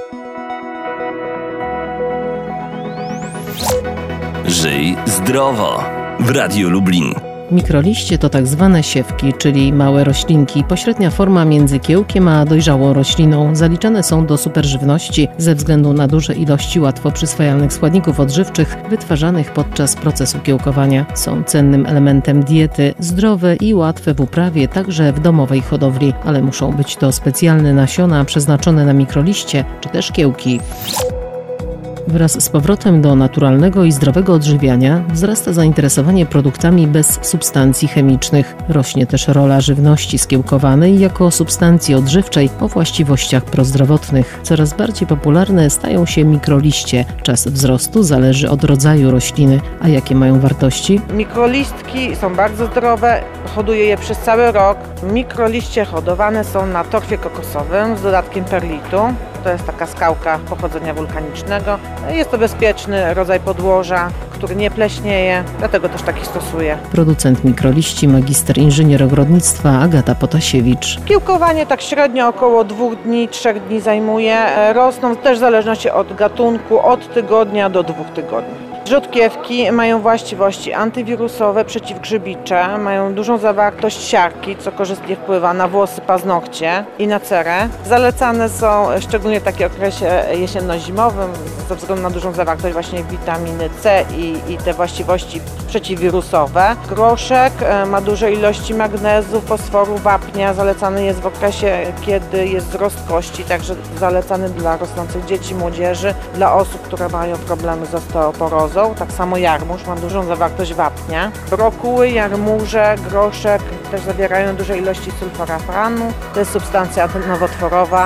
Żyj zdrowo w Radiu Lublin. Mikroliście to tak zwane siewki, czyli małe roślinki, pośrednia forma między kiełkiem a dojrzałą rośliną. Zaliczane są do superżywności ze względu na duże ilości łatwo przyswajalnych składników odżywczych wytwarzanych podczas procesu kiełkowania. Są cennym elementem diety, zdrowe i łatwe w uprawie, także w domowej hodowli, ale muszą być to specjalne nasiona przeznaczone na mikroliście czy też kiełki. Wraz z powrotem do naturalnego i zdrowego odżywiania wzrasta zainteresowanie produktami bez substancji chemicznych. Rośnie też rola żywności skiełkowanej jako substancji odżywczej o właściwościach prozdrowotnych. Coraz bardziej popularne stają się mikroliście. Czas wzrostu zależy od rodzaju rośliny. A jakie mają wartości? Mikrolistki są bardzo zdrowe, hoduję je przez cały rok. Mikroliście hodowane są na torfie kokosowym z dodatkiem perlitu. To jest taka skałka pochodzenia wulkanicznego. Jest to bezpieczny rodzaj podłoża, który nie pleśnieje, dlatego też taki stosuję. Producent mikroliści, magister inżynier ogrodnictwa Agata Potasiewicz. Kiełkowanie tak średnio około 2 dni, 3 dni zajmuje. Rosną też w zależności od gatunku od tygodnia do 2 tygodni. Rzodkiewki mają właściwości antywirusowe, przeciwgrzybicze, mają dużą zawartość siarki, co korzystnie wpływa na włosy, paznokcie i na cerę. Zalecane są szczególnie w takim okresie jesienno-zimowym ze względu na dużą zawartość właśnie witaminy C i te właściwości przeciwwirusowe. Groszek ma duże ilości magnezu, fosforu, wapnia. Zalecany jest w okresie, kiedy jest wzrost kości, także zalecany dla rosnących dzieci, młodzieży, dla osób, które mają problemy z osteoporozą. Tak samo jarmuż ma dużą zawartość wapnia. Brokuły, jarmuże, groszek też zawierają duże ilości sulforafanu. To jest substancja antynowotworowa.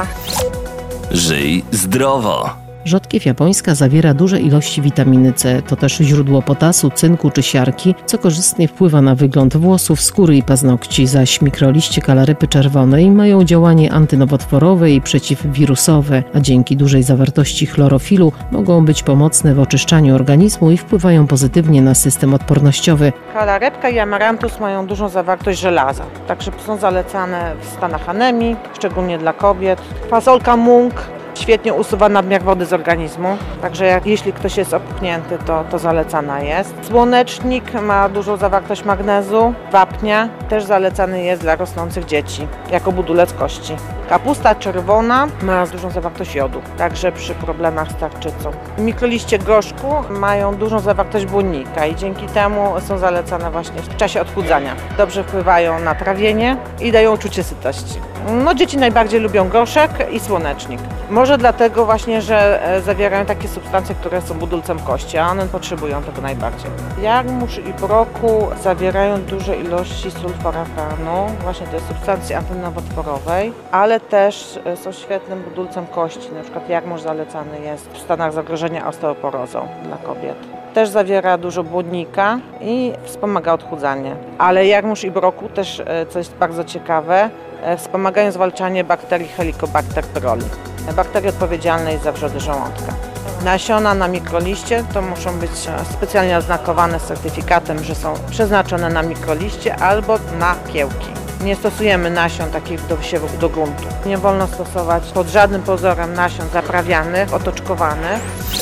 Żyj zdrowo. Rzodkiew japońska zawiera duże ilości witaminy C. To też źródło potasu, cynku czy siarki, co korzystnie wpływa na wygląd włosów, skóry i paznokci. Zaś mikroliście kalarypy czerwonej mają działanie antynowotworowe i przeciwwirusowe, a dzięki dużej zawartości chlorofilu mogą być pomocne w oczyszczaniu organizmu i wpływają pozytywnie na system odpornościowy. Kalarypka i amarantus mają dużą zawartość żelaza, także są zalecane w stanach anemii, szczególnie dla kobiet. Fasolka mung świetnie usuwa nadmiar wody z organizmu, także jeśli ktoś jest opuchnięty, to zalecana jest. Słonecznik ma dużą zawartość magnezu, wapnia, też zalecany jest dla rosnących dzieci, jako budulec kości. Kapusta czerwona ma dużą zawartość jodu, także przy problemach z tarczycą. Mikroliście gorzku mają dużą zawartość błonnika i dzięki temu są zalecane właśnie w czasie odchudzania. Dobrze wpływają na trawienie i dają uczucie sytości. Dzieci najbardziej lubią groszek i słonecznik. Może dlatego właśnie, że zawierają takie substancje, które są budulcem kości, a one potrzebują tego najbardziej. Jarmuż i brokuł zawierają duże ilości sulforafanu, właśnie to jest substancji antynowotworowej, ale też są świetnym budulcem kości. Na przykład jarmuż zalecany jest w stanach zagrożenia osteoporozą dla kobiet. Też zawiera dużo błonnika i wspomaga odchudzanie. Ale jarmuż i brokuł też, co jest bardzo ciekawe, wspomagają zwalczanie bakterii Helicobacter pylori, bakterii odpowiedzialnej za wrzody żołądka. Nasiona na mikroliście to muszą być specjalnie oznakowane certyfikatem, że są przeznaczone na mikroliście albo na kiełki. Nie stosujemy nasion takich do wsiewów do gruntu. Nie wolno stosować pod żadnym pozorem nasion zaprawianych, otoczkowanych.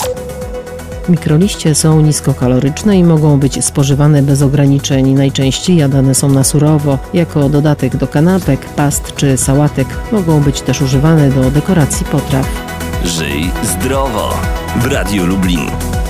Mikroliście są niskokaloryczne i mogą być spożywane bez ograniczeń. Najczęściej jadane są na surowo, jako dodatek do kanapek, past czy sałatek. Mogą być też używane do dekoracji potraw. Żyj zdrowo w Radiu Lublin.